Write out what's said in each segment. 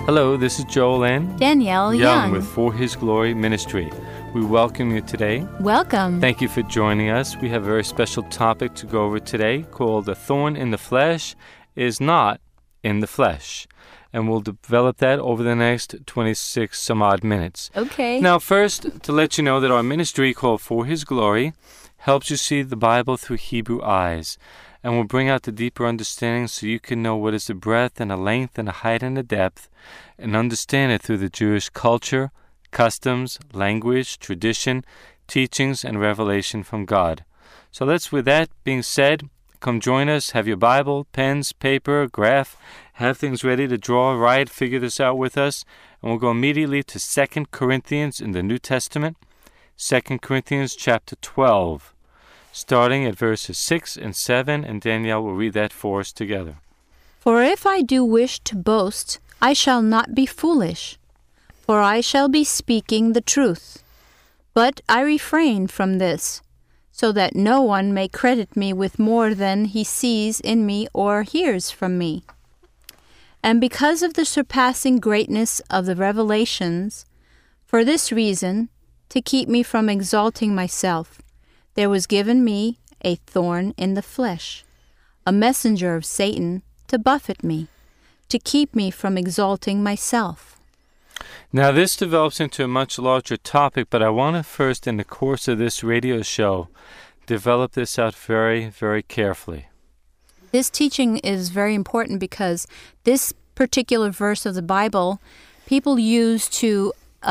Hello, this is Joel and Danielle Young with For His Glory Ministry. We welcome you today. Welcome. Thank you for joining us. We have a very special topic to go over today called "The Thorn in the Flesh is Not in the Flesh." And we'll develop that over the next 26 some odd minutes. Okay. Now, first, to let you know that our ministry called For His Glory helps you see the Bible through Hebrew eyes, and will bring out the deeper understanding so you can know what is the breadth and the length and the height and the depth, and understand it through the Jewish culture, customs, language, tradition, teachings, and revelation from God. So with that being said, come join us, have your Bible, pens, paper, graph, have things ready to draw, write, figure this out with us, and we'll go immediately to 2 Corinthians in the New Testament, 2 Corinthians chapter 12. Starting at verses 6 and 7, and Danielle will read that for us together. For if I do wish to boast, I shall not be foolish, for I shall be speaking the truth. But I refrain from this, so that no one may credit me with more than he sees in me or hears from me. And because of the surpassing greatness of the revelations, for this reason, to keep me from exalting myself, there was given me a thorn in the flesh, a messenger of Satan to buffet me, to keep me from exalting myself. Now this develops into a much larger topic, but I want to first, in the course of this radio show, develop this out very, very carefully. This teaching is very important because this particular verse of the Bible, people use to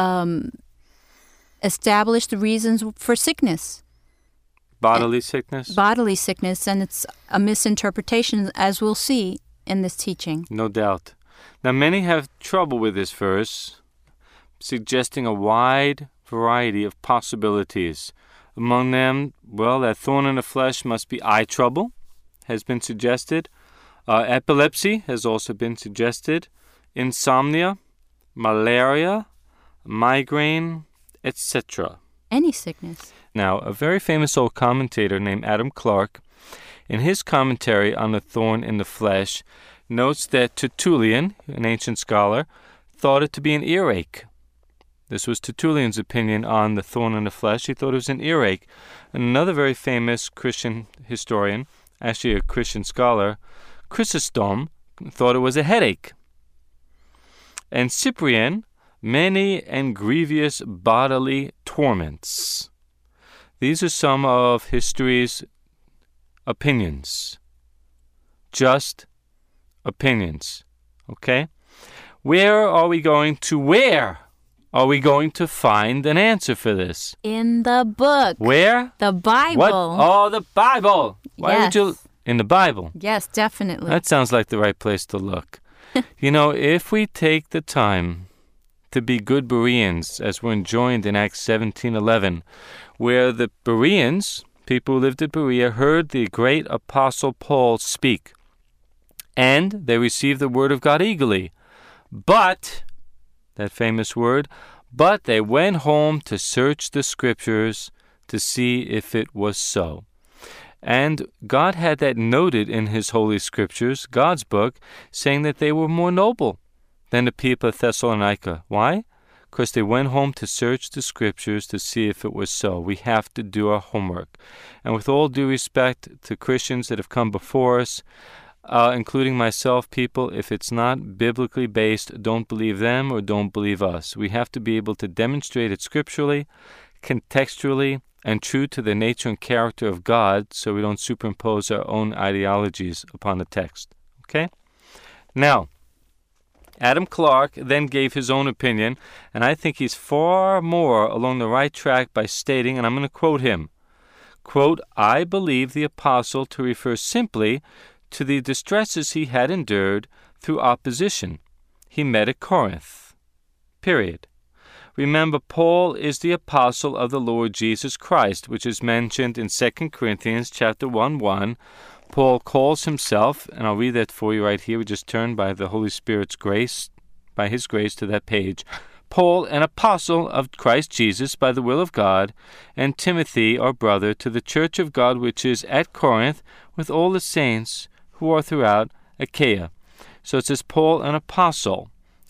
establish the reasons for sickness. Bodily sickness? Bodily sickness, and it's a misinterpretation, as we'll see in this teaching. No doubt. Now, many have trouble with this verse, suggesting a wide variety of possibilities. Among them, that thorn in the flesh must be eye trouble, has been suggested. Epilepsy has also been suggested. Insomnia, malaria, migraine, etc. Any sickness. Now, a very famous old commentator named Adam Clarke, in his commentary on the thorn in the flesh, notes that Tertullian, an ancient scholar, thought it to be an earache. This was Tertullian's opinion on the thorn in the flesh. He thought it was an earache. And another very famous Christian historian, actually a Christian scholar, Chrysostom, thought it was a headache. And Cyprian, many and grievous bodily torments. These are some of history's opinions. Just opinions. Okay? Where are we going to find an answer for this? In the book. Where? The Bible. What? Oh, the Bible. Why would you... In the Bible? Yes, definitely. That sounds like the right place to look. If we take the time to be good Bereans, as we're enjoined in Acts 17:11, where the Bereans, people who lived at Berea, heard the great apostle Paul speak, and they received the word of God eagerly. But, that famous word, but they went home to search the scriptures to see if it was so. And God had that noted in his holy scriptures, God's book, saying that they were more noble than the people of Thessalonica. Why? Because they went home to search the scriptures to see if it was so. We have to do our homework. And with all due respect to Christians that have come before us, including myself, people, if it's not biblically based, don't believe them or don't believe us. We have to be able to demonstrate it scripturally, contextually, and true to the nature and character of God, so we don't superimpose our own ideologies upon the text. Okay? Now, Adam Clarke then gave his own opinion, and I think he's far more along the right track by stating, and I'm going to quote him, quote, I believe the apostle to refer simply to the distresses he had endured through opposition he met at Corinth. Period. Remember, Paul is the apostle of the Lord Jesus Christ, which is mentioned in 2 Corinthians chapter 1:1. Paul calls himself, and I'll read that for you right here. We just turn by the Holy Spirit's grace, by his grace to that page. Paul, an apostle of Christ Jesus by the will of God, and Timothy, our brother, to the church of God which is at Corinth, with all the saints who are throughout Achaia. So it says Paul, an apostle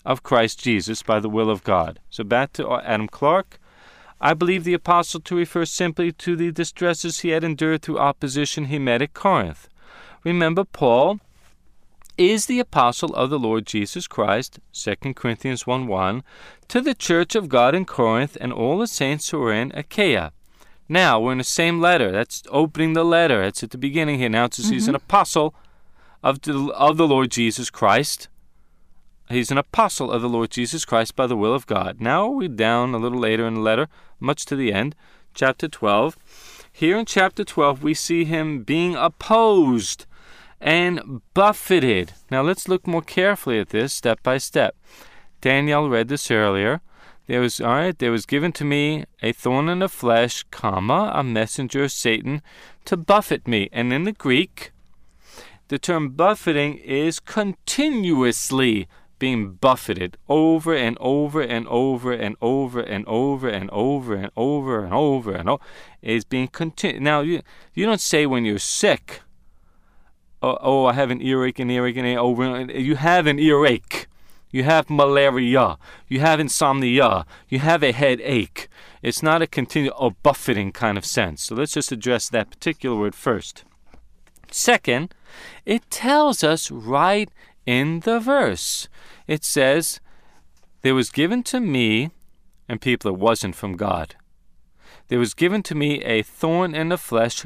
of Christ Jesus by the will of God. So back to Adam Clarke. I believe the apostle to refer simply to the distresses he had endured through opposition he met at Corinth. Remember, Paul is the apostle of the Lord Jesus Christ, 2 Corinthians 1:1, to the church of God in Corinth and all the saints who are in Achaia. Now, we're in the same letter. That's opening the letter. That's at the beginning. He announces he's an apostle of the Lord Jesus Christ. He's an apostle of the Lord Jesus Christ by the will of God. Now we're down a little later in the letter, much to the end, chapter 12. Here in chapter 12, we see him being opposed and buffeted. Now let's look more carefully at this step by step. Daniel read this earlier. There was given to me a thorn in the flesh, a messenger of Satan to buffet me. And in the Greek, the term buffeting is continuously being buffeted over and over and over and over and over and over and over and over and over. Is being continued. Now, you don't say when you're sick, I have an earache and over. You have an earache. You have malaria. You have insomnia. You have a headache. It's not a continual buffeting kind of sense. So let's just address that particular word first. Second, it tells us right in the verse. It says, there was given to me, and people, it wasn't from God. There was given to me a thorn in the flesh,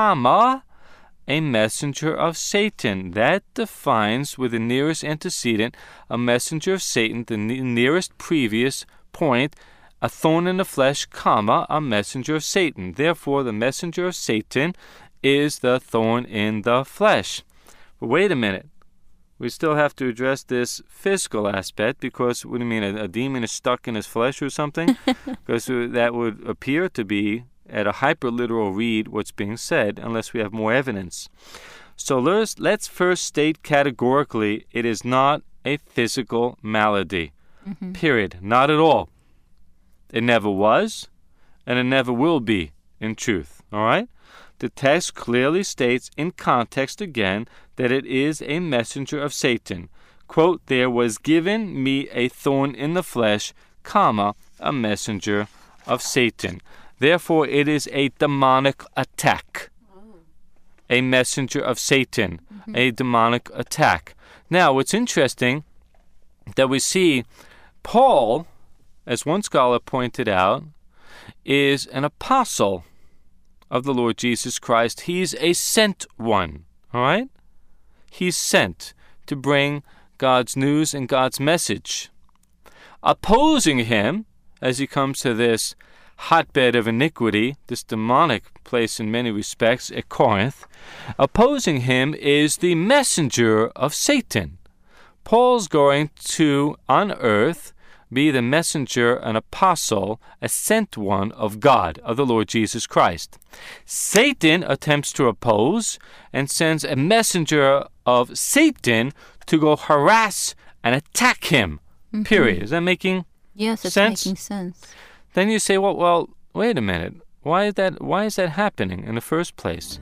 a messenger of Satan. That defines with the nearest antecedent a messenger of Satan, the nearest previous point, a thorn in the flesh, a messenger of Satan. Therefore, the messenger of Satan is the thorn in the flesh. But wait a minute. We still have to address this physical aspect because, what do you mean, a demon is stuck in his flesh or something? Because that would appear to be, at a hyperliteral read, what's being said, unless we have more evidence. So let's first state categorically, it is not a physical malady. Period. Not at all. It never was, and it never will be, in truth. All right? The text clearly states in context again that it is a messenger of Satan. Quote, there was given me a thorn in the flesh, a messenger of Satan. Therefore, it is a demonic attack. A messenger of Satan. A demonic attack. Now, what's interesting that we see Paul, as one scholar pointed out, is an apostle of the Lord Jesus Christ. He's a sent one, all right? He's sent to bring God's news and God's message. Opposing him, as he comes to this hotbed of iniquity, this demonic place in many respects at Corinth, opposing him is the messenger of Satan. Paul's going to, on earth, be the messenger, an apostle, a sent one of God, of the Lord Jesus Christ. Satan attempts to oppose and sends a messenger of Satan to go harass and attack him. Period. Is that making Yes, it's sense? making sense. Then you say, well, wait a minute. Why is that happening in the first place?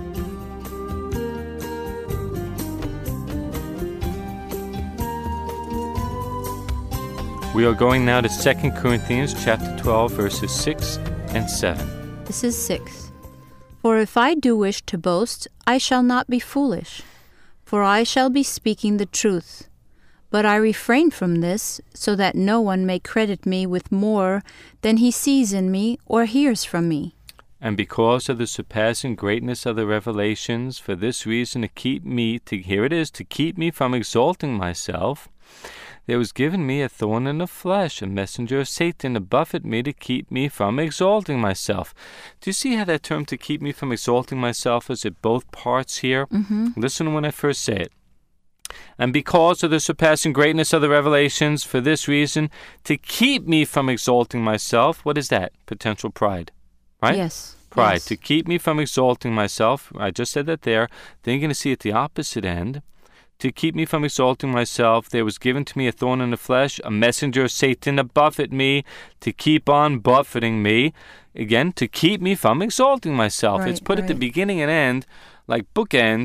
We are going now to 2 Corinthians chapter 12, verses 6 and 7. This is 6. For if I do wish to boast, I shall not be foolish, for I shall be speaking the truth. But I refrain from this, so that no one may credit me with more than he sees in me or hears from me. And because of the surpassing greatness of the revelations, for this reason to keep me from exalting myself, there was given me a thorn in the flesh, a messenger of Satan to buffet me to keep me from exalting myself. Do you see how that term to keep me from exalting myself is at both parts here? Listen when I first say it. And because of the surpassing greatness of the revelations, for this reason, to keep me from exalting myself, what is that? Potential pride, right? Yes. Pride. Yes. To keep me from exalting myself, I just said that there. Then you're going to see at the opposite end, to keep me from exalting myself, there was given to me a thorn in the flesh, a messenger of Satan to buffet me, to keep on buffeting me. Again, to keep me from exalting myself. Right, It's put at the right. beginning and end, like bookends.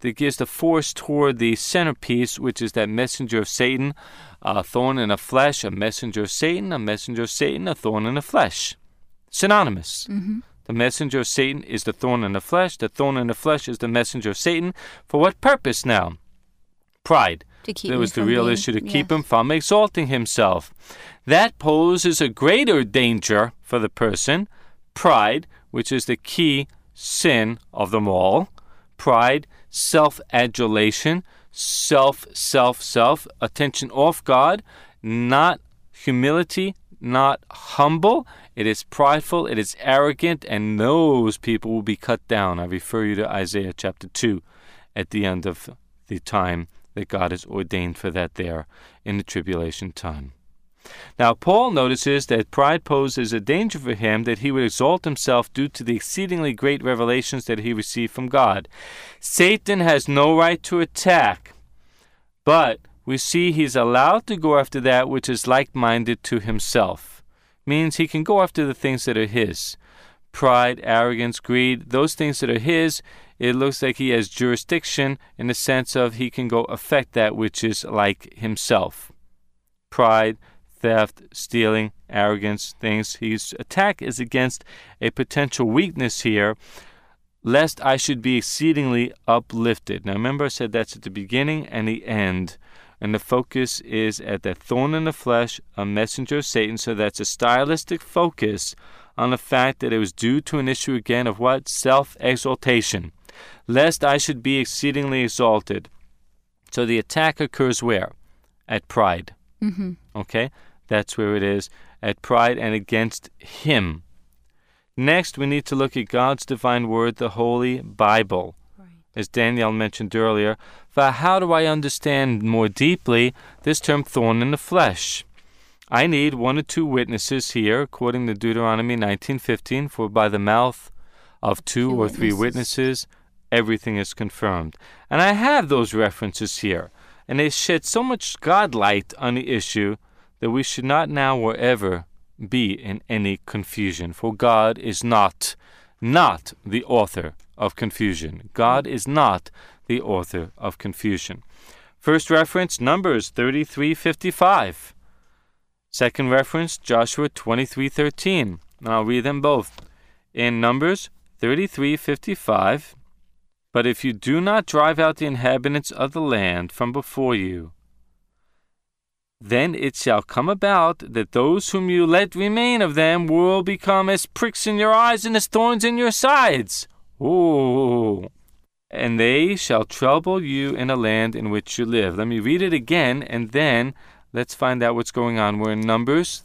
that gives the force toward the centerpiece, which is that messenger of Satan, a thorn in the flesh, a messenger of Satan, a messenger of Satan, a thorn in the flesh. Synonymous. Mm-hmm. The messenger of Satan is the thorn in the flesh. The thorn in the flesh is the messenger of Satan. For what purpose now? Pride. To keep That me was the from real being- issue, to keep yes. him from exalting himself. That poses a greater danger for the person. Pride, which is the key sin of them all. Pride, self-adulation, self, attention off God, not humility, not humble. It is prideful, it is arrogant, and those people will be cut down. I refer you to Isaiah chapter 2 at the end of the time that God has ordained for that there in the tribulation time. Now, Paul notices that pride poses a danger for him, that he would exalt himself due to the exceedingly great revelations that he received from God. Satan has no right to attack, but we see he's allowed to go after that which is like-minded to himself. Means he can go after the things that are his. Pride, arrogance, greed, those things that are his, it looks like he has jurisdiction in the sense of he can go affect that which is like himself. Pride, theft, stealing, arrogance, things. His attack is against a potential weakness here, lest I should be exceedingly uplifted. Now remember I said that's at the beginning and the end. And the focus is at that thorn in the flesh, a messenger of Satan. So that's a stylistic focus on the fact that it was due to an issue again of what? Self-exaltation. Lest I should be exceedingly exalted. So the attack occurs where? At pride. Mm-hmm. Okay? That's where it is. At pride and against him. Next, we need to look at God's divine word, the Holy Bible. As Danielle mentioned earlier, for how do I understand more deeply this term thorn in the flesh? I need 1 or 2 witnesses here, according to Deuteronomy 19:15, for by the mouth of 2 or 3 witnesses, everything is confirmed. And I have those references here, and they shed so much God light on the issue that we should not now or ever be in any confusion, for God is not the author of confusion. God is not the author of confusion. First reference, Numbers 33:55. Second reference, Joshua 23:13. And I'll read them both. In Numbers 33:55, but if you do not drive out the inhabitants of the land from before you, then it shall come about that those whom you let remain of them will become as pricks in your eyes and as thorns in your sides. Ooh. And they shall trouble you in a land in which you live. Let me read it again, and then let's find out what's going on. We're in Numbers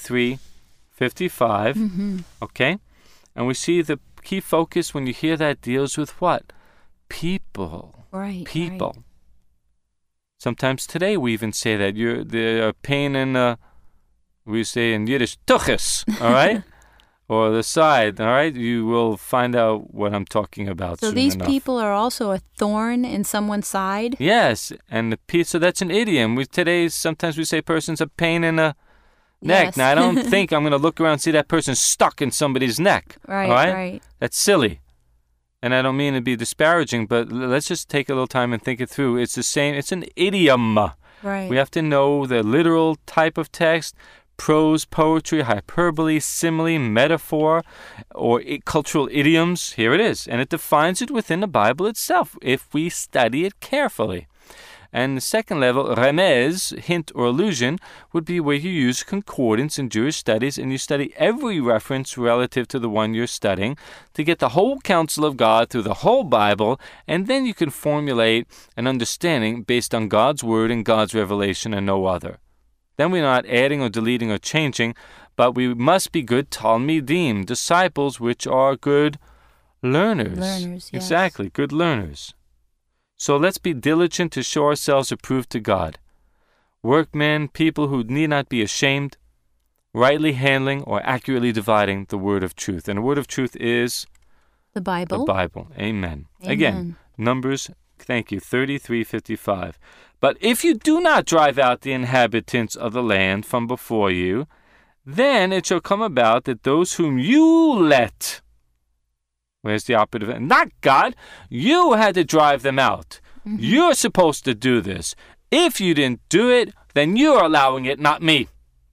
33:55. Mm-hmm. Okay? And we see the key focus when you hear that deals with what? People. Right. People. Right. Sometimes today we even say that the pain in the, we say in Yiddish, tuchis, all right? Or the side, all right? You will find out what I'm talking about So soon these enough. people are also a thorn in someone's side? Yes, and so that's an idiom. Today, sometimes we say person's a pain in the neck. Yes. Now, I don't think I'm going to look around and see that person stuck in somebody's neck. Right, all right? right. That's silly. And I don't mean to be disparaging, but let's just take a little time and think it through. It's the same. It's an idiom. Right. We have to know the literal type of text, prose, poetry, hyperbole, simile, metaphor, or cultural idioms. Here it is. And it defines it within the Bible itself if we study it carefully. And the second level, remez, hint or allusion, would be where you use concordance in Jewish studies and you study every reference relative to the one you're studying to get the whole counsel of God through the whole Bible, and then you can formulate an understanding based on God's word and God's revelation and no other. Then we're not adding or deleting or changing, but we must be good Talmidim, disciples which are good learners. Learners, yes. Exactly, good learners. So let's be diligent to show ourselves approved to God. Workmen, people who need not be ashamed, rightly handling or accurately dividing the word of truth. And the word of truth is the Bible. the Bible. Amen. Amen. Again, Numbers, thank you, 33:55. But if you do not drive out the inhabitants of the land from before you, then it shall come about that those whom you let Where's the operative? Not God. You had to drive them out. You're supposed to do this. If you didn't do it, then you're allowing it, not me.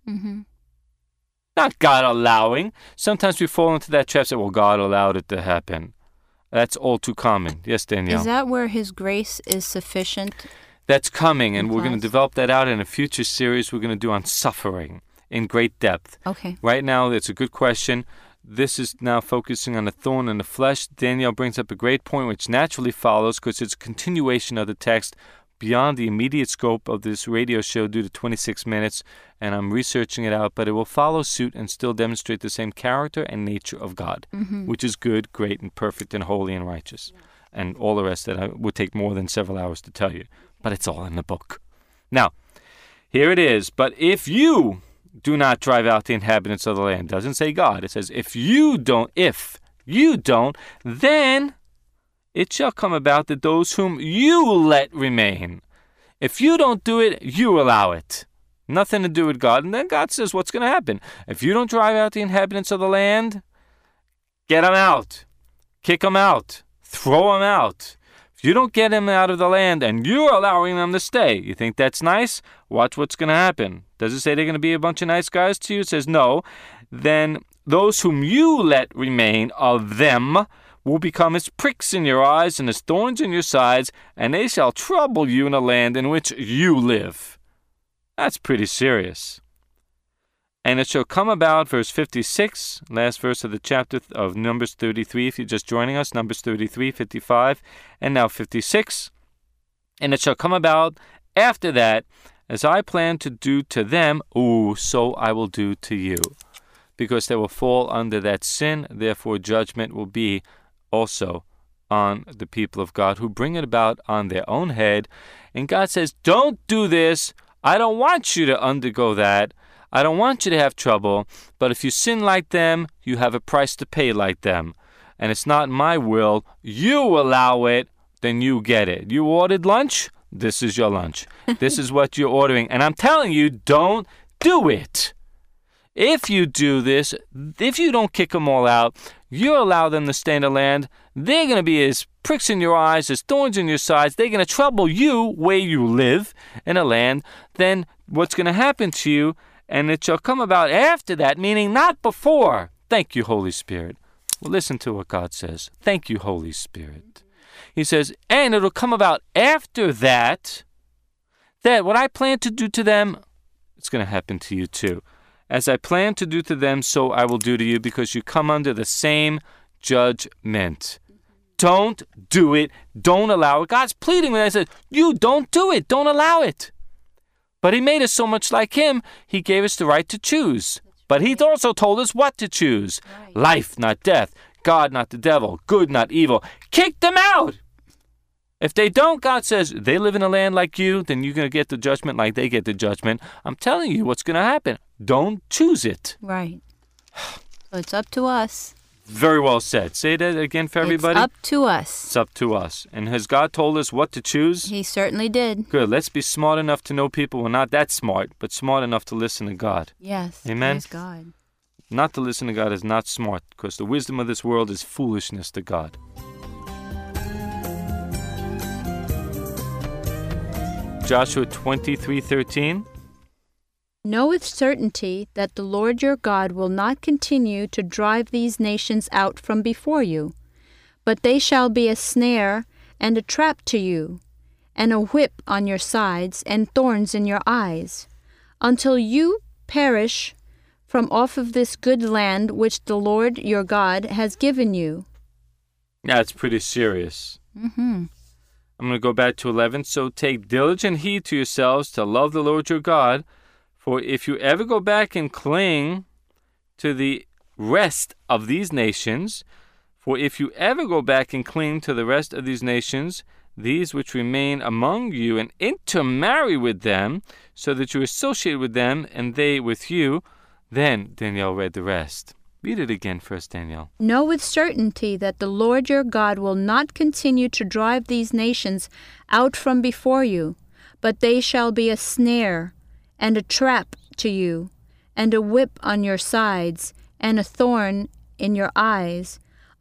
Not God allowing. Sometimes we fall into that trap and say, well, God allowed it to happen. That's all too common. Yes, Danielle? Is that where His grace is sufficient? That's coming, and we're going to develop that out in a future series we're going to do on suffering in great depth. Okay. Right now, it's a good question. This is now focusing on the thorn in the flesh. Danielle brings up a great point which naturally follows because it's a continuation of the text beyond the immediate scope of this radio show due to 26 minutes, and I'm researching it out, but it will follow suit and still demonstrate the same character and nature of God, which is good, great, and perfect, and holy, and righteous, and all the rest that would take more than several hours to tell you, but it's all in the book. Now, here it is. But if you do not drive out the inhabitants of the land, it doesn't say God, it says if you don't, then it shall come about that those whom you let remain. If you don't do it, you allow it. Nothing to do with God. And then God says what's going to happen. If you don't drive out the inhabitants of the land, get them out. Kick them out. Throw them out. If you don't get them out of the land and you're allowing them to stay, you think that's nice? Watch what's going to happen. Does it say they're going to be a bunch of nice guys to you? It says no. Then those whom you let remain of them will become as pricks in your eyes and as thorns in your sides, and they shall trouble you in the land in which you live. That's pretty serious. And it shall come about, verse 56, last verse of the chapter of Numbers 33, if you're just joining us, Numbers 33, 55, and now 56. And it shall come about after that, as I plan to do to them, so I will do to you. Because they will fall under that sin, therefore judgment will be also on the people of God who bring it about on their own head. And God says, don't do this. I don't want you to undergo that. I don't want you to have trouble. But if you sin like them, you have a price to pay like them. And it's not my will. You allow it, then you get it. You ordered lunch? This is your lunch. This is what you're ordering. And I'm telling you, don't do it. If you do this, if you don't kick them all out, you allow them to stay in the land, they're going to be as pricks in your eyes, as thorns in your sides. They're going to trouble you where you live in a land. Then what's going to happen to you, and it shall come about after that, meaning not before. Thank you, Holy Spirit. Well, listen to what God says. Thank you, Holy Spirit. He says, and it'll come about after that, that what I plan to do to them, it's going to happen to you too. As I plan to do to them, so I will do to you, because you come under the same judgment. Don't do it. Don't allow it. God's pleading with us. He says, you don't do it. Don't allow it. But He made us so much like Him, He gave us the right to choose. But He also told us what to choose. Right. Life, not death. God, not the devil. Good, not evil. Kick them out. If they don't, God says, they live in a land like you, then you're going to get the judgment like they get the judgment. I'm telling you what's going to happen. Don't choose it. Right. So it's up to us. Very well said. Say that again for everybody. It's up to us. It's up to us. And has God told us what to choose? He certainly did. Good. Let's be smart enough to know people who are not that smart, but smart enough to listen to God. Yes. Amen? Praise God. Not to listen to God is not smart, because the wisdom of this world is foolishness to God. Joshua 23:13. Know with certainty that the Lord your God will not continue to drive these nations out from before you, but they shall be a snare and a trap to you, and a whip on your sides and thorns in your eyes, until you perish from off of this good land which the Lord your God has given you. That's pretty serious. I'm going to go back to 11. So take diligent heed to yourselves to love the Lord your God. For if you ever go back and cling to the rest of these nations, these which remain among you, and intermarry with them, so that you associate with them and they with you, then Danielle read the rest. Read it again first, Danielle. Know with certainty that the Lord your God will not continue to drive these nations out from before you, but they shall be a snare and a trap to you, and a whip on your sides, and a thorn in your eyes,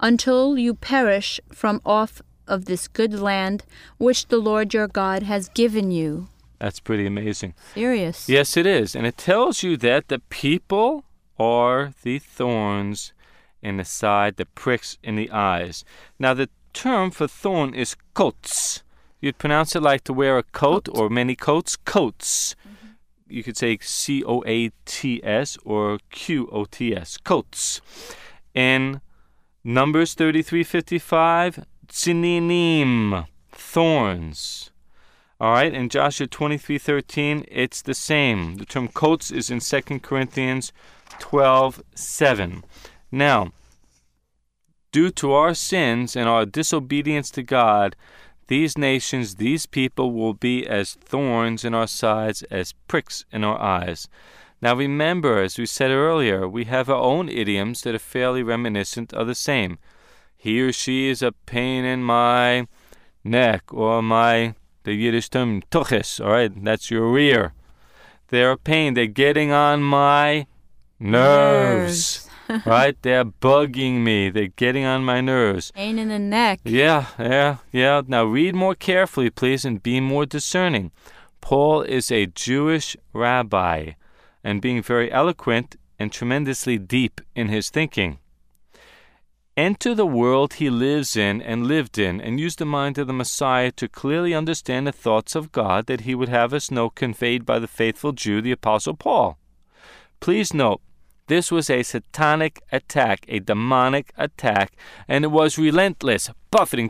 until you perish from off of this good land which the Lord your God has given you. That's pretty amazing. Serious. Yes, it is. And it tells you that the people are the thorns in the side, the pricks in the eyes. Now, the term for thorn is coats. You'd pronounce it like to wear a coat or many coats. Coats. You could say C-O-A-T-S or Q-O-T-S. Coats. In Numbers 33:55, tsininim, thorns. All right, in Joshua 23:13, it's the same. The term coats is in 2 Corinthians 12:7. Now, due to our sins and our disobedience to God, these nations, these people will be as thorns in our sides, as pricks in our eyes. Now remember, as we said earlier, we have our own idioms that are fairly reminiscent of the same. He or she is a pain in my neck, or the Yiddish term, tuches, all right? That's your rear. They're a pain. They're getting on my nerves. Right? They're bugging me. They're getting on my nerves. Pain in the neck. Yeah. Now read more carefully, please, and be more discerning. Paul is a Jewish rabbi, and being very eloquent and tremendously deep in his thinking. Enter the world he lives in and lived in, and use the mind of the Messiah to clearly understand the thoughts of God that he would have us know conveyed by the faithful Jew, the Apostle Paul. Please note, this was a satanic attack, a demonic attack, and it was relentless, buffeting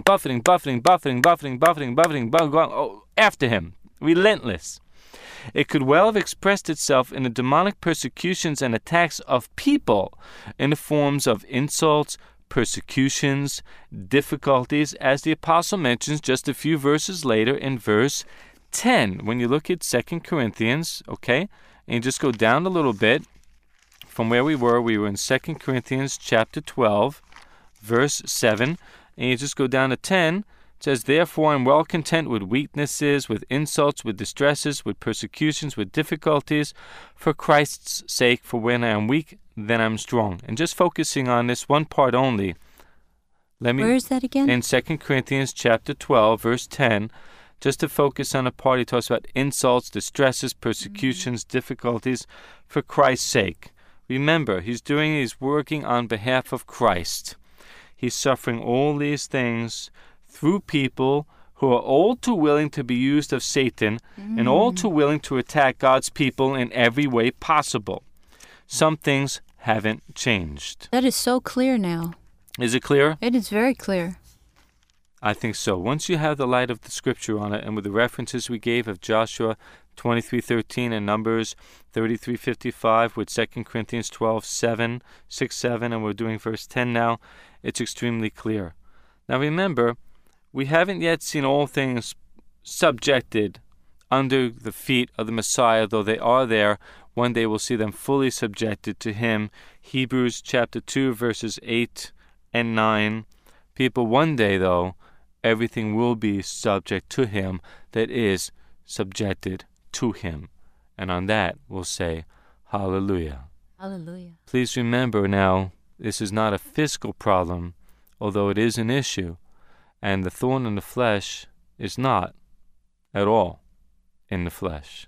after him, relentless. It could well have expressed itself in the demonic persecutions and attacks of people in the forms of insults, persecutions, difficulties, as the apostle mentions just a few verses later in verse 10. When you look at 2 Corinthians, okay, and you just go down a little bit, from where we were in 2 Corinthians chapter 12, verse 7, and you just go down to 10. It says, therefore I'm well content with weaknesses, with insults, with distresses, with persecutions, with difficulties, for Christ's sake, for when I am weak, then I'm strong. And just focusing on this one part only. Where is that again? In 2 Corinthians chapter 12, verse 10, just to focus on a part, he talks about insults, distresses, persecutions, difficulties, for Christ's sake. Remember, he's working on behalf of Christ. He's suffering all these things through people who are all too willing to be used of Satan and all too willing to attack God's people in every way possible. Some things haven't changed. That is so clear now. Is it clear? It is very clear. I think so. Once you have the light of the Scripture on it, and with the references we gave of Joshua 23:13 and Numbers 33:55 with 2 Corinthians 12:7, 6:7, and we're doing verse 10 now, it's extremely clear. Now remember, we haven't yet seen all things subjected under the feet of the Messiah, though they are there. One day we'll see them fully subjected to him. Hebrews chapter 2, verses 8 and 9. People, one day, though, everything will be subject to him that is subjected to him. And on that, we'll say, hallelujah. Hallelujah. Please remember now, this is not a physical problem, although it is an issue. And the thorn in the flesh is not at all in the flesh.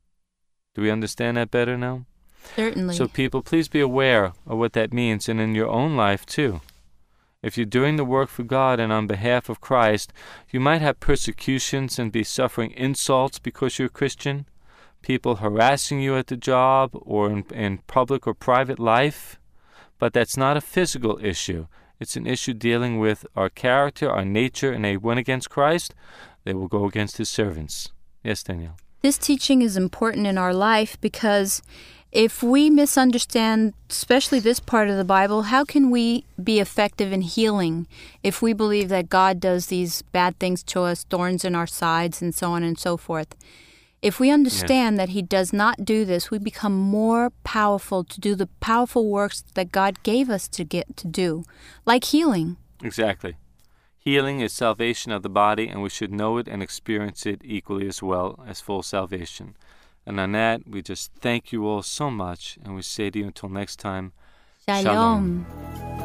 Do we understand that better now? Certainly. So people, please be aware of what that means, and in your own life too. If you're doing the work for God and on behalf of Christ, you might have persecutions and be suffering insults because you're a Christian, people harassing you at the job or in public or private life, but that's not a physical issue. It's an issue dealing with our character, our nature, and they went against Christ, they will go against his servants. Yes, Danielle? This teaching is important in our life because if we misunderstand, especially this part of the Bible, how can we be effective in healing if we believe that God does these bad things to us, thorns in our sides, and so on and so forth? If we understand that he does not do this, we become more powerful to do the powerful works that God gave us to do, like healing. Exactly. Healing is salvation of the body, and we should know it and experience it equally as well as full salvation. And on that, we just thank you all so much, and we say to you until next time, Shalom.